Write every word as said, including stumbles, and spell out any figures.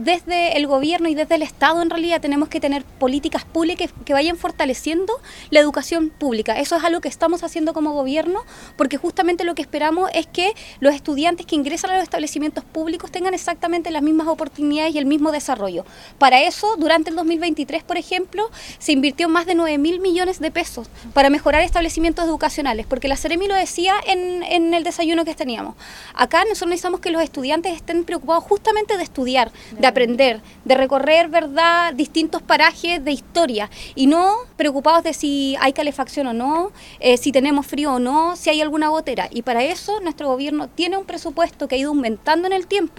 Desde el gobierno y desde el Estado en realidad tenemos que tener políticas públicas que vayan fortaleciendo la educación pública. Eso es algo que estamos haciendo como gobierno, porque justamente lo que esperamos es que los estudiantes que ingresan a los establecimientos públicos tengan exactamente las mismas oportunidades y el mismo desarrollo. Para eso, durante el dos mil veintitrés, por ejemplo, se invirtió más de nueve mil millones de pesos para mejorar establecimientos educacionales, porque la Seremi lo decía en, en el desayuno que teníamos. Acá nosotros necesitamos que los estudiantes estén preocupados justamente de estudiar, de aprender, de recorrer, ¿verdad?, distintos parajes de historia y no preocupados de si hay calefacción o no, eh, si tenemos frío o no, si hay alguna gotera. Y para eso nuestro gobierno tiene un presupuesto que ha ido aumentando en el tiempo.